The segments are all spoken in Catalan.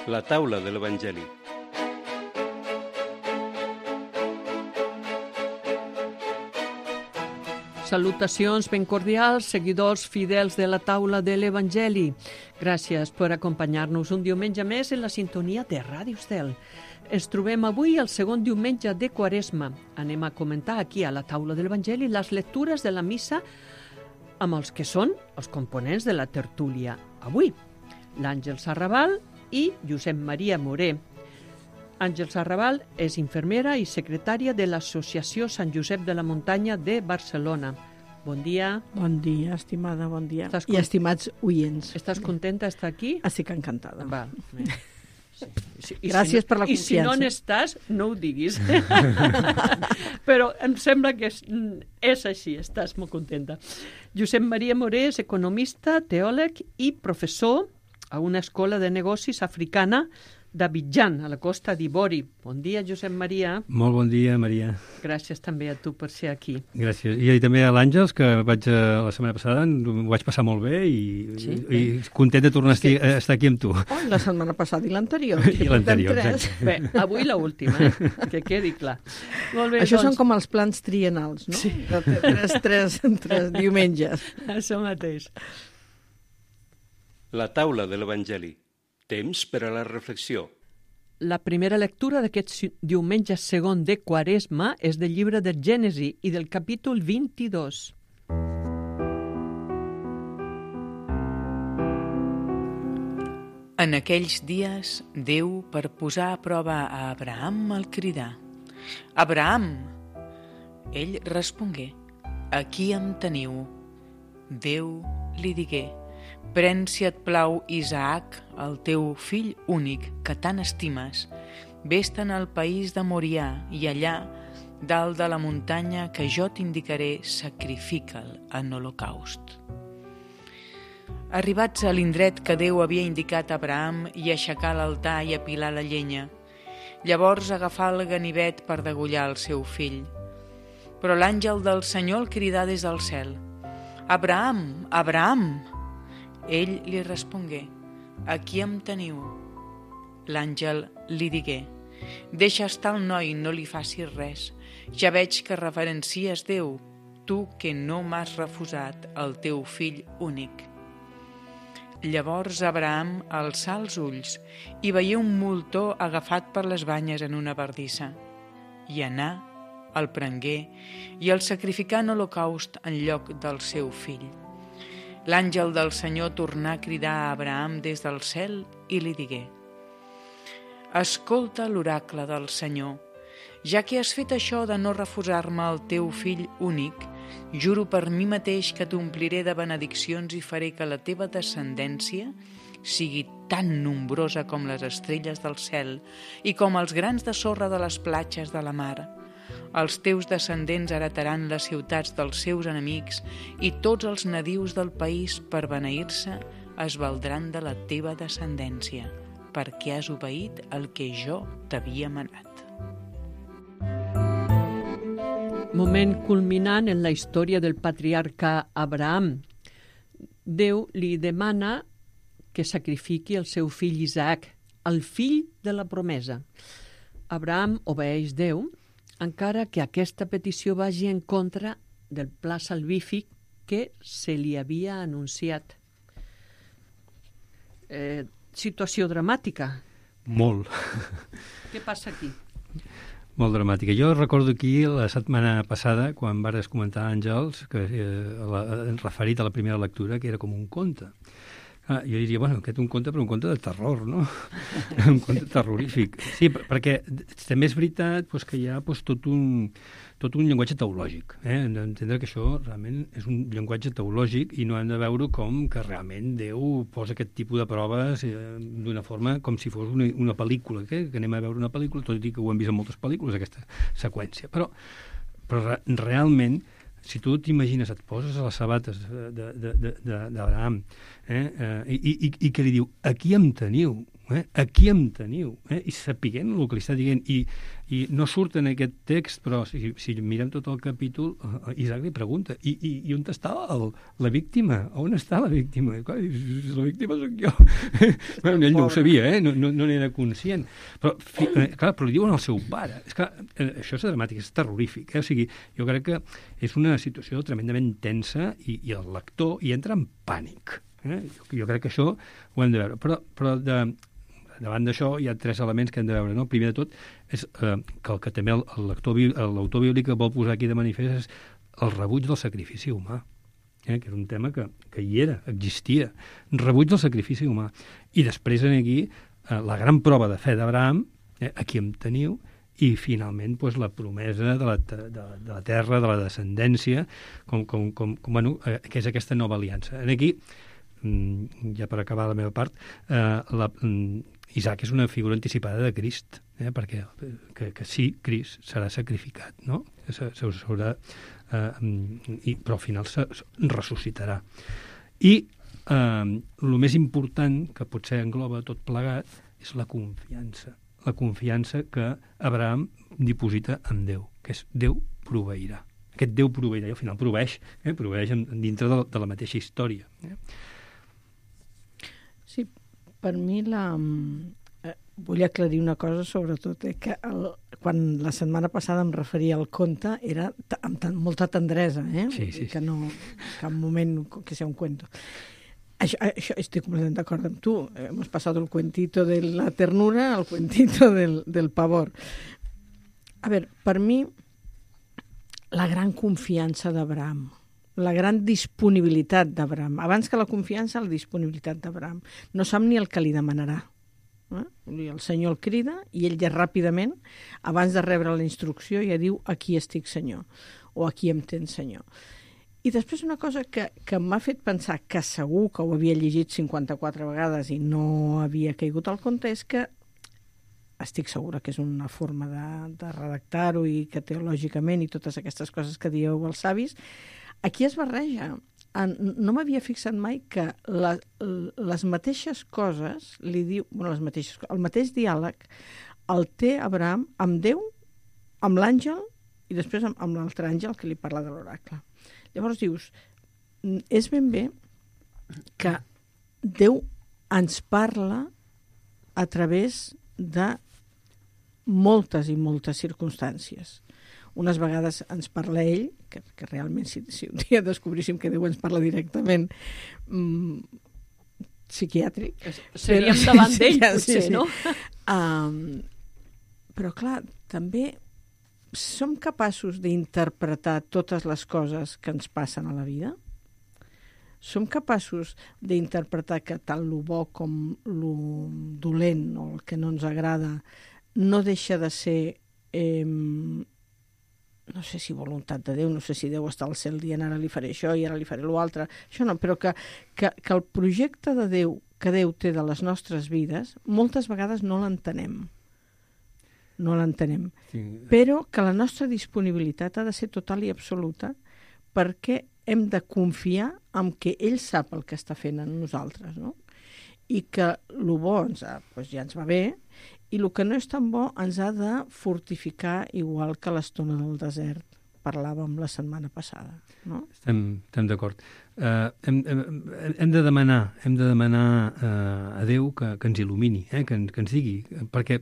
La taula de l'Evangeli. Salutacions ben cordials, seguidors fidels de la taula de l'Evangeli. Gràcies per acompanyar-nos un diumenge més en la sintonia de Ràdio Estel. Ens trobem avui el segon diumenge de Quaresma. Anem a comentar aquí a la taula de l'Evangeli les lectures de la missa amb els que són els components de la tertúlia avui. L'Àngels Arrabal i Josep Maria Moré. Àngels Arrabal és infermera i secretària de l'Associació Sant Josep de la Muntanya de Barcelona. Bon dia. Bon dia, estimada, bon dia. I estimats oients. Estàs contenta d'estar aquí? Sí que encantada. Val. Sí. Gràcies per la confiança. I si no n'estàs, no ho diguis. Però em sembla que és així, estàs molt contenta. Josep Maria Moré és economista, teòleg i professor a una escola de negocis africana d'Abidjan, a la Costa d'Ivori. Bon dia, Josep Maria. Molt bon dia, Maria. Gràcies també a tu per ser aquí. Gràcies. I també a l'Àngels, que vaig la setmana passada, ho vaig passar molt bé i content de tornar a estar aquí amb tu. Oh, la setmana passada i l'anterior. I l'anterior, exacte. Bé, avui l'última, que quedi clar. Molt bé, això són com els plans triennals, no? Sí. Tres diumenges. Això mateix. La taula de l'Evangeli. Temps per a la reflexió. La primera lectura d'aquest diumenge segon de Quaresma és del llibre de Gènesi i del capítol 22. En aquells dies, Déu, per posar a prova a Abraham, el cridà. Abraham! Ell respongué, aquí em teniu. Déu li digué, pren, si et plau, Isaac, el teu fill únic, que tant estimes, vés-te'n al país de Morià i allà, dalt de la muntanya que jo t'indicaré, sacrifica'l en holocaust. Arribats a l'indret que Déu havia indicat a Abraham i aixecar l'altar i apilar la llenya, llavors agafà el ganivet per degollar el seu fill. Però l'àngel del Senyor el cridà des del cel, Abraham, Abraham! Ell li respongué, aquí em teniu. L'àngel li digué, deixa estar el noi, no li facis res. Ja veig que reverencies Déu, tu que no m'has refusat el teu fill únic. Llavors Abraham alçà els ulls i veié un moltó agafat per les banyes en una bardissa. I anà, el prengué i el sacrificà en holocaust en lloc del seu fill. L'àngel del Senyor tornà a cridar a Abraham des del cel i li digué, escolta l'oracle del Senyor, ja que has fet això de no refusar-me el teu fill únic, juro per mi mateix que t'ompliré de benediccions i faré que la teva descendència sigui tan nombrosa com les estrelles del cel i com els grans de sorra de les platges de la mar. Els teus descendents heretaran les ciutats dels seus enemics i tots els nadius del país per beneir-se es valdran de la teva descendència, perquè has obeït el que jo t'havia manat. Moment culminant en la història del patriarca Abraham. Déu li demana que sacrifiqui el seu fill Isaac, el fill de la promesa. Abraham obeeix Déu, encara que aquesta petició vagi en contra del pla salvífic que se li havia anunciat. Situació dramàtica. Molt. Què passa aquí? Molt dramàtica. Jo recordo aquí la setmana passada, quan vares comentar, Àngels, que referit a la primera lectura, que era com un conte. Jo diria, bueno, aquest un conte, però un conte de terror, no? Un conte terrorífic. Sí, perquè també és veritat que hi ha tot un llenguatge teològic. Hem d'entendre que això realment és un llenguatge teològic i no hem de veure com que realment Déu posa aquest tipus de proves d'una forma com si fos una pel·lícula, que anem a veure una pel·lícula, tot i que ho hem vist en moltes pel·lícules, aquesta seqüència. Però realment, si tu t'imagines, et poses a les sabates d'Abraham i que li diu, aquí em teniu. aquí em teniu, i sapiguent el que li està dient, i no surt en aquest text, però si mirem tot el capítol, Isaac li pregunta, i on està la víctima? On està la víctima? I, clar, la víctima soc jo. Bueno, ell no ho sabia, no n'era conscient, però li diuen al seu pare. És clar, això és dramàtic, és terrorífic, O sigui, jo crec que és una situació tremendament tensa i el lector hi entra en pànic. Jo crec que això ho hem de veure, però davant d'això hi ha 3 elements que hem de veure. No? El primer de tot és que el que també l'autor bíblic vol posar aquí de manifest és el rebuig del sacrifici humà, que era un tema que hi era, existia, rebuig del sacrifici humà. I després aquí la gran prova de fe d'Abraham, aquí em teniu, i finalment la promesa de la terra, de la descendència, que és aquesta nova aliança. Aquí, ja per acabar la meva part, Isaac és una figura anticipada de Crist, perquè que sí, Crist serà sacrificat, no? Però al final ressuscitarà. I el més important, que potser engloba tot plegat, és la confiança que Abraham diposita en Déu, que és Déu proveirà. Aquest Déu proveirà, i al final proveeix dintre de la mateixa història. Sí, per mi vull aclarir una cosa, sobretot, que quan la setmana passada em referia al conte era amb molta tendresa, Sí. Que no cap moment que sea un cuento. Això estic completament d'acord amb tu. Hemos pasado el cuentito de la ternura al cuentito del pavor. A veure, per mi, la gran confiança d'Abraham, la gran disponibilitat d'Abraham. Abans que la confiança, la disponibilitat d'Abraham. No sap ni el que li demanarà. El Senyor el crida i ell ja ràpidament, abans de rebre la instrucció, ja diu aquí estic, Senyor, o aquí em tens, Senyor. I després una cosa que m'ha fet pensar que segur que ho havia llegit 54 vegades i no havia caigut al compte és que estic segura que és una forma de redactar-ho i que teològicament i totes aquestes coses que dieu els savis, aquí es barreja. No m'havia fixat mai que les mateixes coses li diu, el mateix diàleg el té Abraham amb Déu, amb l'àngel i després amb l'altre àngel que li parla de l'oracle. Llavors dius, és ben bé que Déu ens parla a través de moltes i moltes circumstàncies. Unes vegades ens parla ell, que realment si un dia descobríssim que Déu ens parla directament, psiquiàtric. Seríem davant d'ell, potser, no? Però clar, també som capaços d'interpretar totes les coses que ens passen a la vida? Som capaços d'interpretar que tant lo bo com lo dolent o el que no ens agrada no deixa de ser no sé si voluntat de Déu, no sé si Déu està al cel dient ara li faré això i ara li faré l'altre, això no, però que el projecte de Déu que Déu té de les nostres vides moltes vegades no l'entenem. No l'entenem. Sí. Però que la nostra disponibilitat ha de ser total i absoluta perquè hem de confiar en que ell sap el que està fent en nosaltres, no? I que el bo ja ens va bé i el que no és tan bo ens ha de fortificar igual que l'estona del desert. Parlàvem la setmana passada, no? Estem d'acord. Hem de demanar a Déu que ens il·lumini, que ens digui, perquè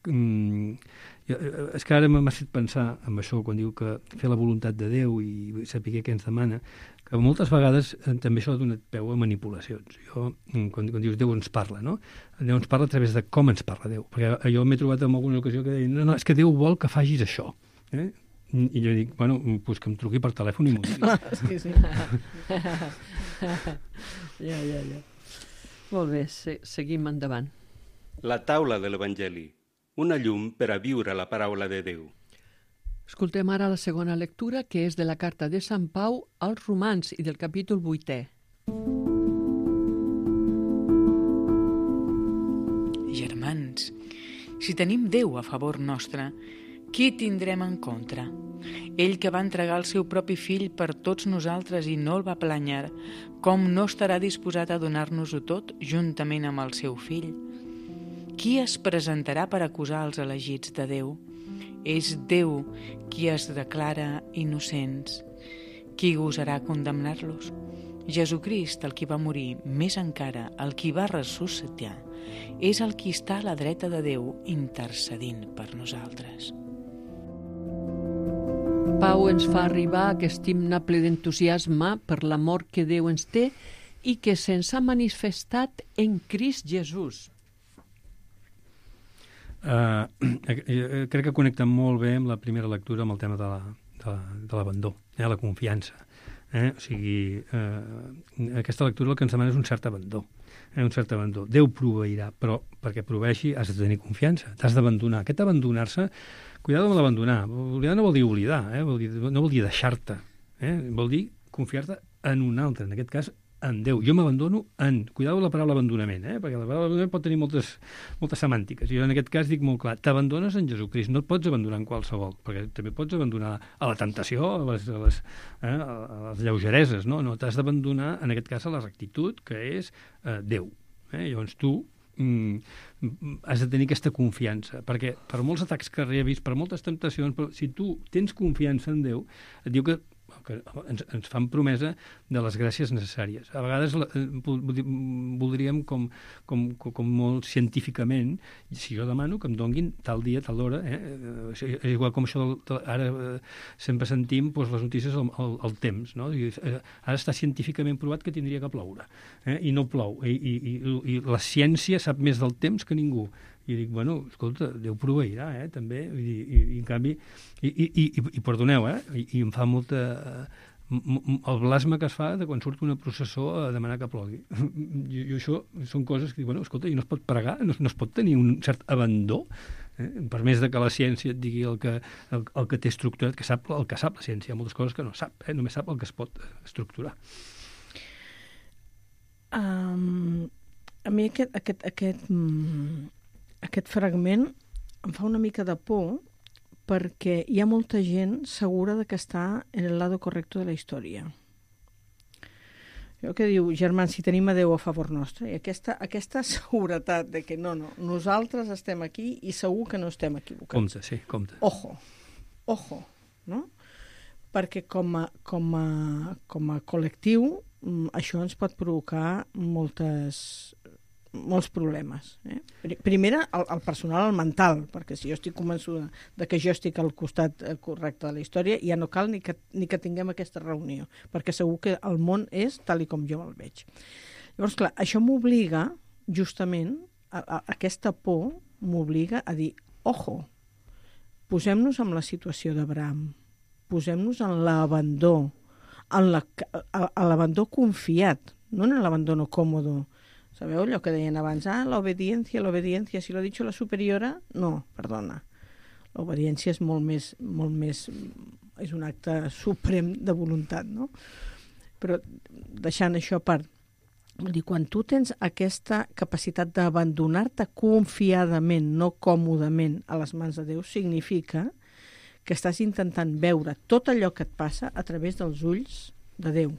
és que ara m'ha fet pensar en això quan diu que fer la voluntat de Déu i saber què ens demana, que moltes vegades també això ha donat peu a manipulacions. Quan dius Déu ens parla, no? Déu ens parla a través de com ens parla Déu, perquè jo m'he trobat en alguna ocasió que deia no, és que Déu vol que facis això, i jo dic, bueno, doncs que em truqui per telèfon i m'ho digui. Sí. Ja. Molt bé, seguim endavant. La taula de l'Evangeli, una llum per a viure la paraula de Déu. Escoltem ara la segona lectura, que és de la carta de Sant Pau als Romans i del capítol 8è. Germans, si tenim Déu a favor nostre, qui tindrem en contra? Ell que va entregar el seu propi fill per tots nosaltres i no el va planyar, com no estarà disposat a donar-nos-ho tot juntament amb el seu fill? Qui es presentarà per acusar els elegits de Déu? És Déu qui es declara innocents. Qui gosarà condemnar-los? Jesucrist, el qui va morir, més encara, el qui va ressuscitar, és el qui està a la dreta de Déu intercedint per nosaltres. Pau ens fa arribar aquest himne ple d'entusiasme per l'amor que Déu ens té i que se'ns ha manifestat en Crist Jesús. Crec que connecta molt bé amb la primera lectura amb el tema de l'abandó, la confiança. O sigui, aquesta lectura el que ens demana és un cert abandó. Un cert abandó. Déu proveirà, però perquè proveeixi has de tenir confiança, t'has d'abandonar. Aquest abandonar-se, cuidado amb l'abandonar. Oblidar no vol dir oblidar, no vol dir deixar-te. Vol dir confiar-te en un altre, en aquest cas en Déu. Jo m'abandono en... Cuidado amb la paraula abandonament, perquè la paraula abandonament pot tenir moltes semàntiques. Jo en aquest cas dic molt clar, t'abandones en Jesucrist, no et pots abandonar en qualsevol, perquè també pots abandonar a la tentació, a les lleugereses, no? No, t'has d'abandonar en aquest cas a la rectitud, que és Déu. Llavors tu has de tenir aquesta confiança, perquè per molts atacs que rebis, per moltes temptacions, però si tu tens confiança en Déu, et diu que ens fan promesa de les gràcies necessàries. A vegades voldríem, com molt científicament, si jo demano que em donguin tal dia, tal hora, és igual com això, ara sempre sentim les notícies al temps, no? Ara està científicament provat que tindria que ploure, i no plou, i la ciència sap més del temps que ningú. I dic, bueno, escolta, Déu proveirà, també, i en canvi, i perdoneu, i em fa molta... el blasme que es fa de quan surt una processó a demanar que plogui. I això són coses que dic, bueno, escolta, i no es pot pregar, no es pot tenir un cert abandó, per més de que la ciència et digui el que té estructurat, el que sap la ciència. Hi ha moltes coses que no sap, només sap el que es pot estructurar. A mi aquest fragment em fa una mica de por perquè hi ha molta gent segura de que està en el lado correcto de la història. Allò que diu, germans, si tenim a Déu a favor nostre, i aquesta seguretat de que no, nosaltres estem aquí i segur que no estem equivocats. Compte. Ojo, no? Perquè com a col·lectiu això ens pot provocar molts problemes. Primera, el personal, el mental, perquè si jo estic convençuda de que jo estic al costat correcte de la història, ja no cal ni que tinguem aquesta reunió, perquè segur que el món és tal i com jo el veig. Llavors, clar, això m'obliga, justament, aquesta por m'obliga a dir, ojo, posem-nos en la situació d'Abraham, posem-nos en l'abandó, en l'abandó confiat, no en l'abandono còmodo. Sabeu allò que deien abans? L'obediència, si lo ha dicho la superiora... No, perdona. L'obediència és molt més... És un acte suprem de voluntat, no? Però deixant això a part, vol dir, quan tu tens aquesta capacitat d'abandonar-te confiadament, no còmodament, a les mans de Déu, significa que estàs intentant veure tot allò que et passa a través dels ulls de Déu.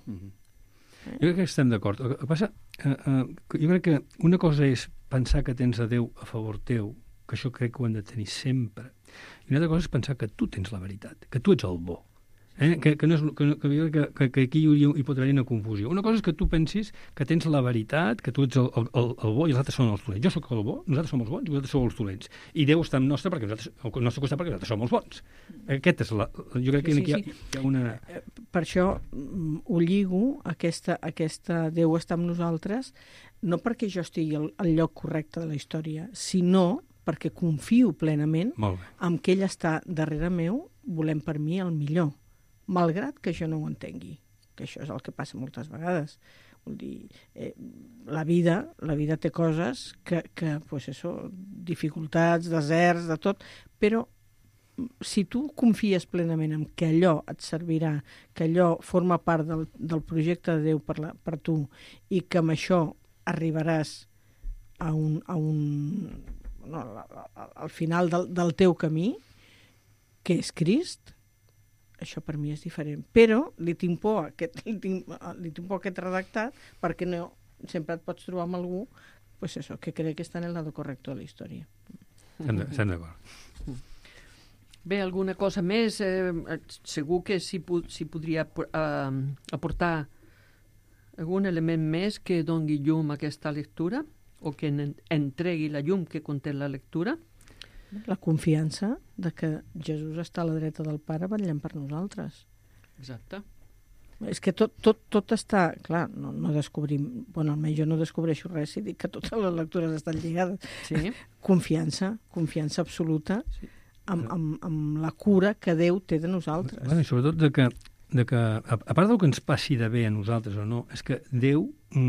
Jo crec que estem d'acord. El que passa, jo crec que una cosa és pensar que tens a Déu a favor teu, que això crec que ho hem de tenir sempre, i una altra cosa és pensar que tu tens la veritat, que tu ets el bo. Que aquí hi pot haver una confusió. Una cosa és que tu pensis que tens la veritat, que tu ets el bo i els altres són els dolents. Jo sóc el bo, nosaltres som els bons i vosaltres sou els dolents. I Déu està al nostre costat perquè nosaltres som els bons. Aquesta és jo crec que aquí hi ha una... Per això ho lligo, aquesta Déu està amb nosaltres, no perquè jo estigui al lloc correcte de la història, sinó perquè confio plenament en que ell està darrere meu volent per mi el millor, malgrat que jo no ho entengui, que això és el que passa moltes vegades. Vull dir, la vida té coses que pues eso, dificultats, deserts, de tot, però si tu confies plenament en que allò et servirà, que allò forma part del projecte de Déu per tu i que amb això arribaràs al final del teu camí, que és Crist, això per mi és diferent. Però li tinc por aquest redactat perquè no, sempre et pots trobar amb algú pues eso, que cree que está en el lado correcto de la història. Estem d'acord. Bé, alguna cosa més? Segur que s'hi podria aportar algun element més que doni llum a aquesta lectura o que entregui la llum que conté la lectura? La confiança de que Jesús està a la dreta del Pare vetllant per nosaltres. Exacte. És que tot està... Clar, no descobrim... Bueno, almenys jo no descobreixo res si dic que totes les lectures estan lligades. Sí. Confiança absoluta amb la cura que Déu té de nosaltres. Bueno, i sobretot de que a part del que ens passi de bé a nosaltres o no, és que Déu,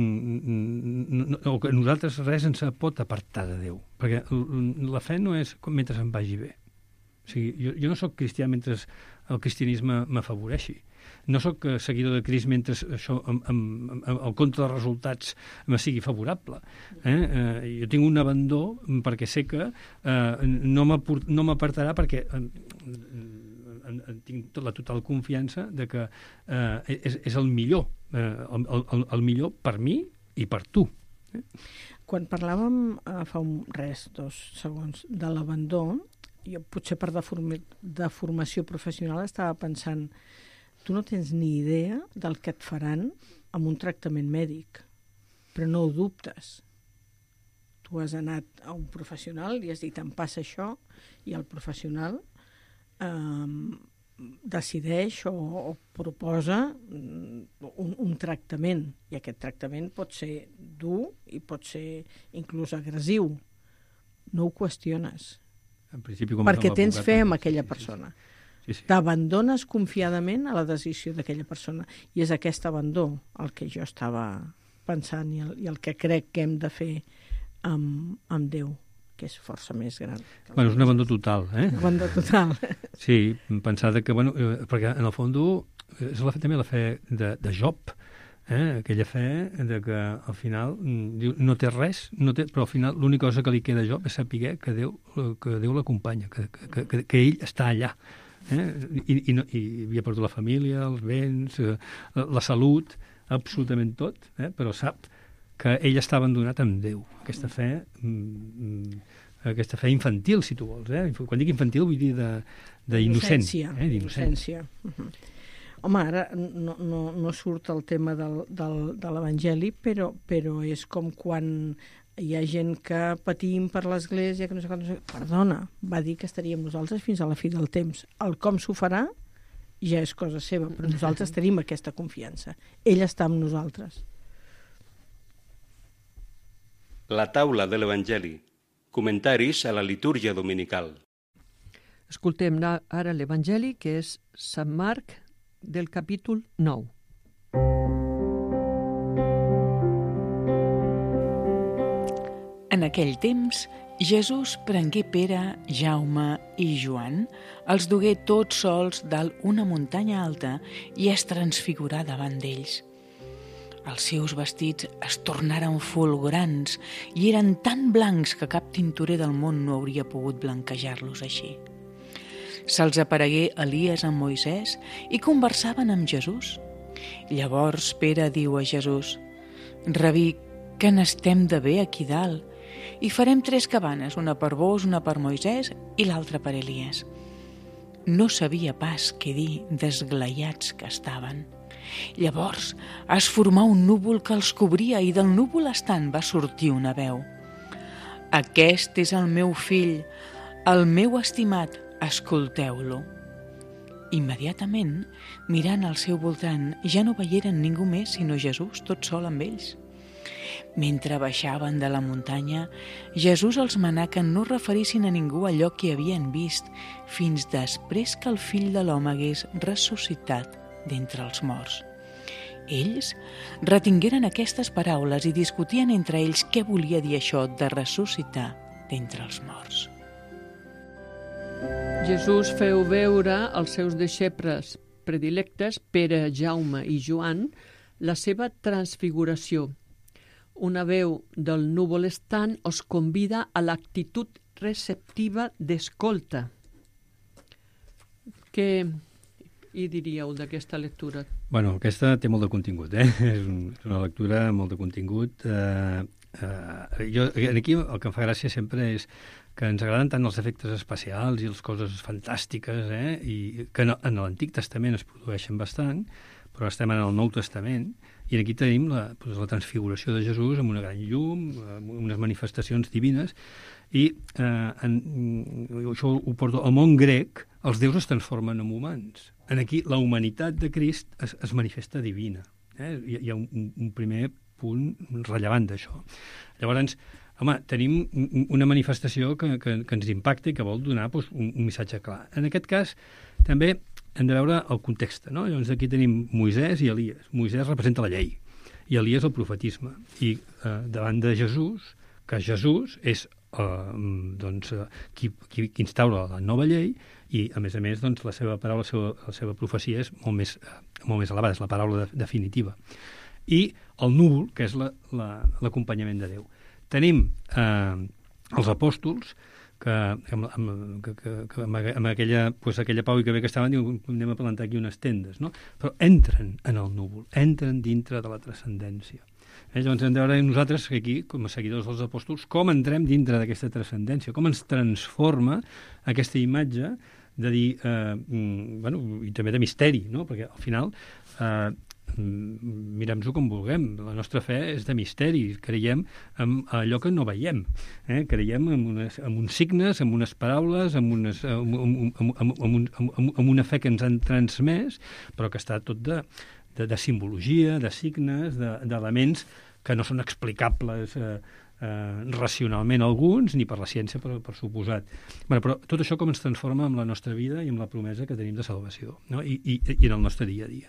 o que nosaltres res ens pot apartar de Déu. Perquè la fe no és mentre em vagi bé. O sigui, jo no sóc cristià mentre el cristianisme m'afavoreixi. No sóc seguidor de Crist mentre això, el compte de resultats me sigui favorable. Jo tinc un abandó perquè sé que no m'apartarà perquè tinc la total confiança de que és el millor, el millor per mi i per tu. Quan parlàvem fa dos segons de l'abandó, jo potser per deformació professional estava pensant, tu no tens ni idea del que et faran amb un tractament mèdic, però no ho dubtes. Tu has anat a un professional i has dit em passa això, i el professional decideix o proposa un tractament, i aquest tractament pot ser dur i pot ser inclús agressiu. No ho qüestiones, En principi, perquè tens fe en aquella persona. Sí. T'abandones confiadament a la decisió d'aquella persona, i és aquest abandó el que jo estava pensant i el que crec que hem de fer amb Déu, que és força més gran. Bueno, és un abandó total, Abandó total. Sí, pensar que, bueno, perquè en el fons és també la fe de Job, aquella fe de que al final no té res, però al final l'única cosa que li queda a Job és saber que Déu l'acompanya, que ell està allà. I havia perdut la família, els béns, la salut, absolutament tot, però sap que ell està abandonat amb Déu. Aquesta fe infantil, si tu vols. Quan dic infantil vull dir d'innocent. D'innocència. Home, ara no surt el tema de l'Evangeli, però és com quan hi ha gent que patim per l'Església, que no sé què, perdona, va dir que estaríem nosaltres fins a la fi del temps. El com s'ho farà ja és cosa seva, però nosaltres tenim aquesta confiança. Ell està amb nosaltres. La taula de l'Evangeli. Comentaris a la litúrgia dominical. Escoltem ara l'Evangeli, que és Sant Marc, del capítol 9. En aquell temps, Jesús prengué Pere, Jaume i Joan, els dugué tots sols dalt una muntanya alta i es transfigurà davant d'ells. Els seus vestits es tornaren fulgurants i eren tan blancs que cap tintorer del món no hauria pogut blanquejar-los així. Se'ls aparegué Elies amb Moisès i conversaven amb Jesús. Llavors Pere diu a Jesús: «Rabí, que n'estem de bé aquí dalt, i farem 3 cabanes, una per vos, una per Moisès i l'altra per Elies». No sabia pas què dir, desglaiats que estaven. Llavors es formà un núvol que els cobria i del núvol estant va sortir una veu: «Aquest és el meu fill, el meu estimat, escolteu-lo». Immediatament, mirant al seu voltant, ja no veieren ningú més sinó Jesús tot sol amb ells. Mentre baixaven de la muntanya, Jesús els manà que no referissin a ningú allò que havien vist fins després que el fill de l'home hagués ressuscitat d'entre els morts. Ells retingueren aquestes paraules i discutien entre ells què volia dir això de ressuscitar d'entre els morts. Jesús feu veure als seus deixebles predilectes, Pere, Jaume i Joan, la seva transfiguració. Una veu del núvol estant us convida a l'actitud receptiva d'escolta. Què hi diríeu d'aquesta lectura? Bueno, aquesta té molt de contingut, És una lectura amb molt de contingut. aquí el que em fa gràcia sempre és que ens agraden tant els efectes especials i les coses fantàstiques, i que en l'Antic Testament es produeixen bastant, però estem en el Nou Testament, i aquí tenim la transfiguració de Jesús amb una gran llum, amb unes manifestacions divines, i això ho porto al món grec, els déus es transformen en humans. Aquí la humanitat de Crist es manifesta divina. Hi ha un primer punt rellevant d'això. Llavors, home, tenim una manifestació que ens impacta i que vol donar un missatge clar. En aquest cas, també hem de veure el context, no? Llavors aquí tenim Moisès i Elies. Moisès representa la llei i Elies el profetisme. I davant de Jesús, que Jesús és qui instaura la nova llei i, a més, la seva paraula, la seva profecia és molt més elevada, és la paraula definitiva. I el núvol, que és l'acompanyament de Déu. Tenim els apòstols que amb aquella Pau i que ve que estaven, diuen, anem a plantar aquí unes tendes, no? Però entren en el núvol, entren dintre de la transcendència. Llavors hem de veure nosaltres aquí, com a seguidors dels apòstols, com entrem dintre d'aquesta transcendència, com ens transforma aquesta imatge de dir, i també de misteri, no? Perquè al final mirem-ho com vulguem, la nostra fe és de misteri, creiem en allò que no veiem, creiem en uns signes, en unes paraules, en una fe que ens han transmès, però que està tot de simbologia, de signes, d'elements que no són explicables racionalment alguns, ni per la ciència, per suposat. Però tot això com ens transforma amb la nostra vida i amb la promesa que tenim de salvació, no? I en el nostre dia a dia.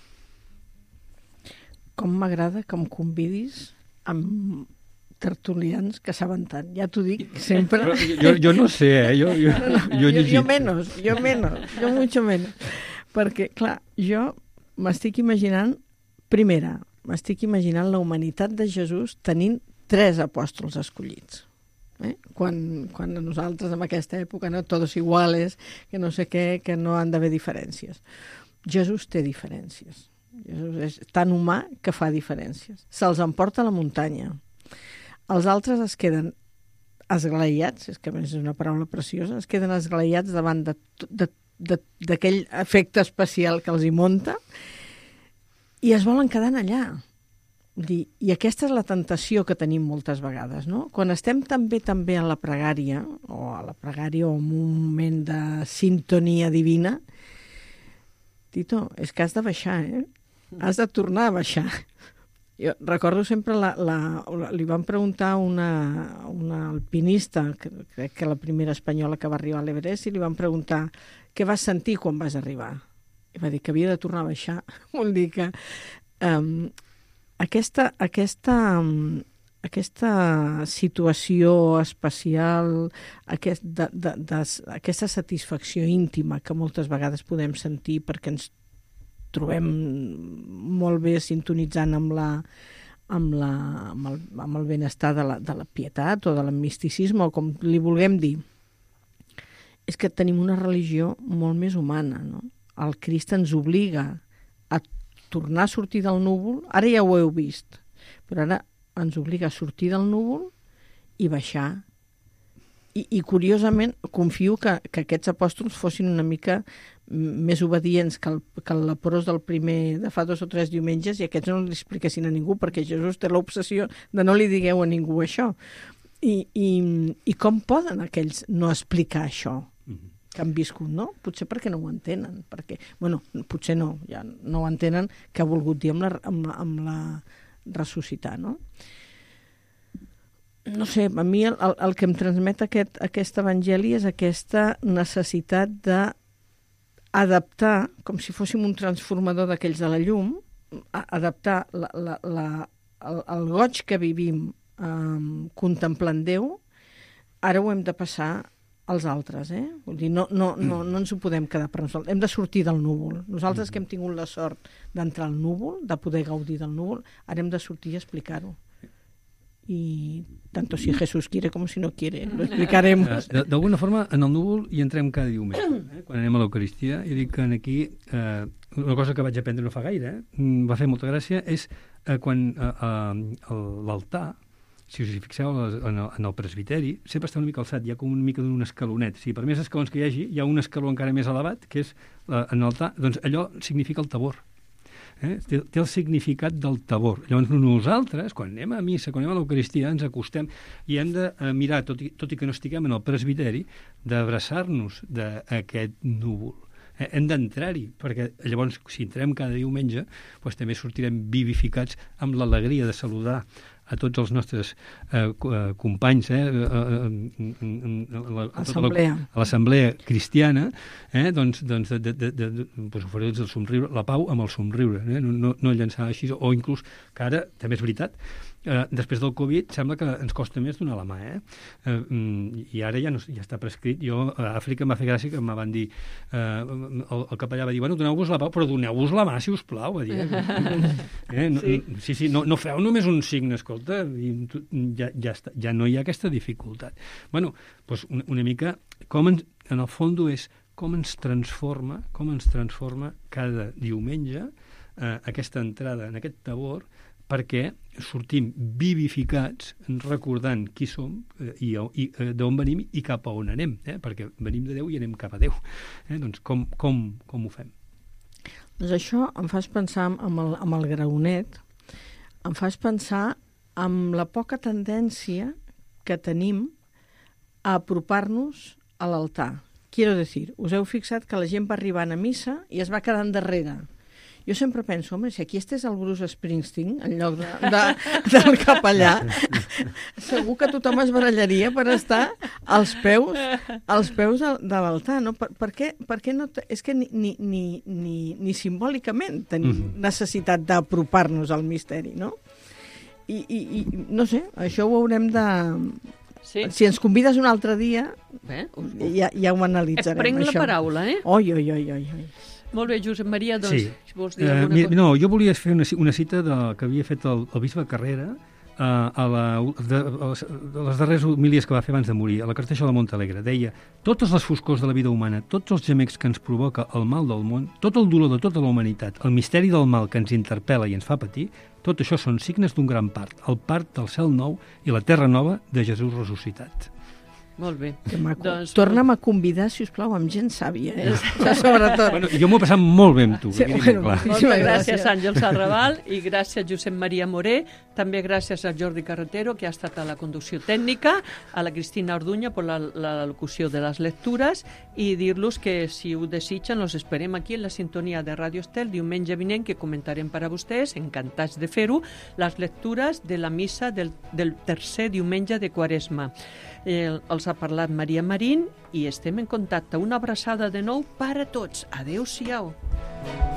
Com m'agrada que em convidis amb tertulians que saben tant. Ja t'ho dic sempre. Jo no sé, Jo menos, jo mucho menos. Perquè, clar, jo m'estic imaginant, m'estic imaginant la humanitat de Jesús tenint 3 apòstols escollits. Quan a nosaltres, en aquesta època, no, todos iguales, que no sé què, que no han d'haver diferències. Jesús té diferències. Jesús és tan humà que fa diferències. Se'ls emporta a la muntanya. Els altres es queden esglaiats, és que a més és una paraula preciosa, es queden esglaiats davant d'aquell efecte especial que els hi munta i es volen quedar allà. I aquesta és la tentació que tenim moltes vegades, no? Quan estem també en la pregària, o en un moment de sintonia divina, Tito, és que has de baixar, Has de tornar a baixar. Jo recordo sempre, li van preguntar a una alpinista, crec que la primera espanyola que va arribar a l'Everest, i li van preguntar què vas sentir quan vas arribar. I va dir que havia de tornar a baixar. Vol dir que aquesta situació especial, aquesta satisfacció íntima que moltes vegades podem sentir perquè ens trobem molt bé sintonitzant amb el benestar de la pietat o de l'misticisme, o com li vulguem dir, és que tenim una religió molt més humana, no? El Crist ens obliga a tornar a sortir del núvol, ara ja ho heu vist, però ara ens obliga a sortir del núvol i baixar. I curiosament, confio que aquests apòstols fossin una mica més obedients que el leprós del primer de fa 2 o 3 diumenges, i aquests no li expliquessin a ningú, perquè Jesús té l'obsessió de no li digueu a ningú això. I com poden aquells no explicar això que han viscut, no? Potser perquè no ho entenen. Potser no, ja no ho entenen, que ha volgut dir amb la ressuscitar, no? No sé, a mi el que em transmet aquest evangeli és aquesta necessitat d'adaptar, com si fóssim un transformador d'aquells de la llum, adaptar el goig que vivim contemplant Déu, ara ho hem de passar als altres, Vull dir, no ens ho podem quedar per nosaltres. Hem de sortir del núvol. Nosaltres que hem tingut la sort d'entrar al núvol, de poder gaudir del núvol, ara hem de sortir i explicar-ho. Y tanto si Jesús quiere como si no quiere, lo explicaremos. D'alguna forma, en el núvol hi entrem cada diumenge, quan anem a l'Eucaristia. Jo dic que aquí, una cosa que vaig aprendre no fa gaire, va fer molta gràcia, és quan l'altar si us hi fixeu en el presbiteri, sempre està una mica alçat, hi ha com una mica d'un escalonet. Si per més escalons que hi ha un escaló encara més elevat, que és en l'altar, doncs allò significa el tabor. Té el significat del tabor. Llavors nosaltres, quan anem a missa, quan anem a l'Eucaristia, ens acostem i hem de mirar, tot i que no estiguem en el presbiteri, d'abraçar-nos d'aquest núvol. Hem d'entrar-hi, perquè llavors, si entrem cada diumenge, doncs també sortirem vivificats amb l'alegria de saludar a tots els nostres companys a l'assemblea cristiana, doncs oferir-los el somriure, la pau amb el somriure, no llançar així, o inclús que ara, també és veritat, després del Covid sembla que ens costa més donar la mà, i ara ja està prescrit. Jo a Àfrica em va fer gràcia que em van dir, el capellà va dir, bueno, doneu-vos la pau, però doneu-vos la mà, si us plau, va dir. Sí, no feu només un signe, escolta, ja no hi ha aquesta dificultat. Bueno, doncs una mica, en el fons és com ens transforma cada diumenge aquesta entrada en aquest tabor, perquè sortim vivificats recordant qui som i d'on venim i cap a on anem, perquè venim de Déu i anem cap a Déu. Doncs com ho fem? Doncs això em fas pensar amb el graonet, em fas pensar amb la poca tendència que tenim a apropar-nos a l'altar. Quiero decir, us heu fixat que la gent va arribant a missa i es va quedant darrere. Jo sempre penso, home, si aquí estés el Bruce Springsteen en lloc del capellà, segur que tothom es barallaria per estar als peus de l'altar, no? Per què no? És que ni simbòlicament tenim necessitat d'apropar-nos al misteri, no? I no sé, això ho haurem de... Sí. Si ens convides un altre dia, ja ho analitzarem. Et prenc això. La paraula, Oi. Molt bé, Josep Maria, doncs, sí. Si vols dir alguna cosa. No, jo volia fer una cita que havia fet el bisbe Carrera a les darreres homilies que va fer abans de morir, a la carteixa de Montalegre. Deia, totes les foscors de la vida humana, tots els gemecs que ens provoca el mal del món, tot el dolor de tota la humanitat, el misteri del mal que ens interpel·la i ens fa patir, tot això són signes d'un gran part, el part del cel nou i la terra nova de Jesús ressuscitat. Molt bé. Doncs, torna'm a convidar, si us plau, amb gent sàvia, sobretot. Bueno, jo m'ho he passat molt bé amb tu. Sí, moltes gràcies, Àngels Arrabal, i gràcies, Josep Maria Moré. També gràcies a Jordi Carretero, que ha estat a la conducció tècnica, a la Cristina Orduña per la locució de les lectures, i dir-los que, si ho desitgen, los esperem aquí en la sintonia de Ràdio Estel diumenge vinent, que comentarem per a vostès, encantats de fer-ho, les lectures de la missa del tercer diumenge de Quaresma. Els ha parlat Maria Marín i estem en contacte. Una abraçada de nou per a tots. Adéu-siau.